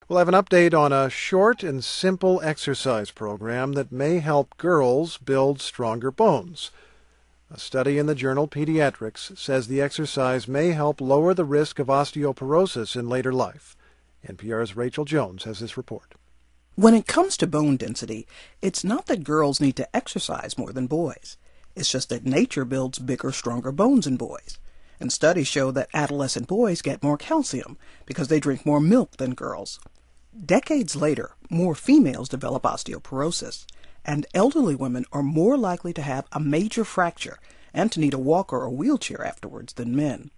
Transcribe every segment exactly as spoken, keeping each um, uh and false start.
We'll have an update on a short and simple exercise program that may help girls build stronger bones. A study in the journal Pediatrics says the exercise may help lower the risk of osteoporosis in later life. N P R's Rachel Jones has this report. When it comes to bone density, it's not that girls need to exercise more than boys. It's just that nature builds bigger, stronger bones in boys. And studies show that adolescent boys get more calcium because they drink more milk than girls. Decades later, more females develop osteoporosis, and elderly women are more likely to have a major fracture and to need a walker or wheelchair afterwards than men.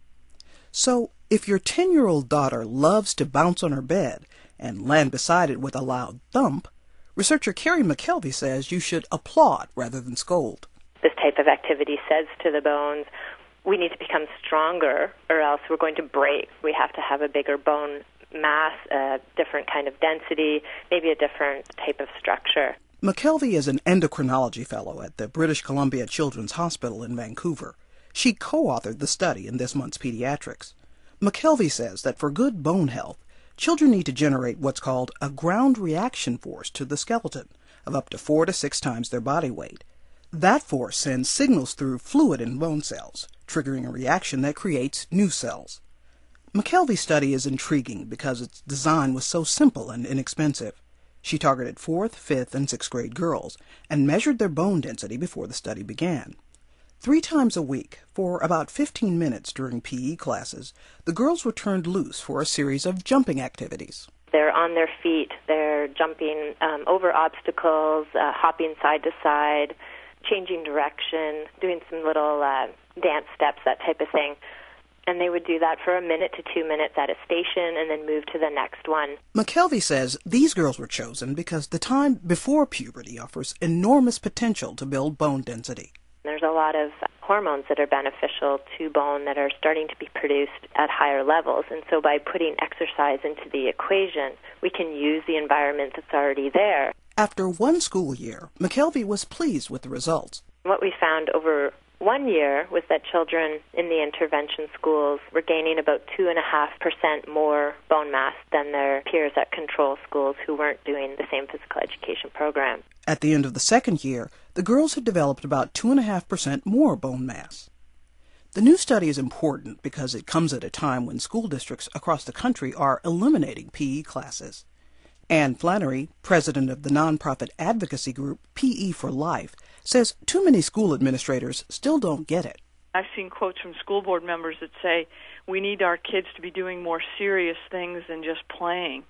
So, if your ten-year-old daughter loves to bounce on her bed and land beside it with a loud thump, researcher Carrie McKelvey says you should applaud rather than scold. This type of activity says to the bones, we need to become stronger or else we're going to break. We have to have a bigger bone mass, a different kind of density, maybe a different type of structure. McKelvey is an endocrinology fellow at the British Columbia Children's Hospital in Vancouver. She co-authored the study in this month's Pediatrics. McKelvey says that for good bone health, children need to generate what's called a ground reaction force to the skeleton of up to four to six times their body weight. That force sends signals through fluid in bone cells, triggering a reaction that creates new cells. McKelvey's study is intriguing because its design was so simple and inexpensive. She targeted fourth, fifth, and sixth grade girls and measured their bone density before the study began. Three times a week, for about fifteen minutes during P E classes, the girls were turned loose for a series of jumping activities. They're on their feet, they're jumping um, over obstacles, uh, hopping side to side, changing direction, doing some little uh, dance steps, that type of thing. And they would do that for a minute to two minutes at a station and then move to the next one. McKelvey says these girls were chosen because the time before puberty offers enormous potential to build bone density. There's a lot of hormones that are beneficial to bone that are starting to be produced at higher levels. And so by putting exercise into the equation, we can use the environment that's already there. After one school year, McKelvey was pleased with the results. What we found over one year was that children in the intervention schools were gaining about two point five percent more bone mass than their peers at control schools who weren't doing the same physical education program. At the end of the second year, the girls had developed about two point five percent more bone mass. The new study is important because it comes at a time when school districts across the country are eliminating P E classes. Ann Flannery, president of the nonprofit advocacy group P E for Life, says too many school administrators still don't get it. I've seen quotes from school board members that say we need our kids to be doing more serious things than just playing.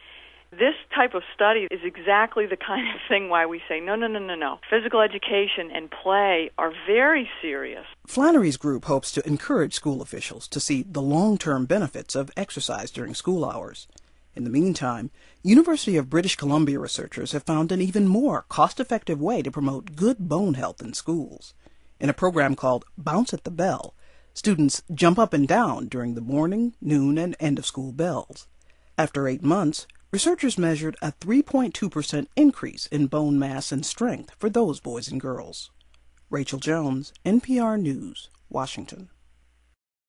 This type of study is exactly the kind of thing why we say, no, no, no, no, no. Physical education and play are very serious. Flannery's group hopes to encourage school officials to see the long-term benefits of exercise during school hours. In the meantime, University of British Columbia researchers have found an even more cost-effective way to promote good bone health in schools. In a program called Bounce at the Bell, students jump up and down during the morning, noon, and end-of-school bells. After eight months, researchers measured a three point two percent increase in bone mass and strength for those boys and girls. Rachel Jones, N P R News, Washington.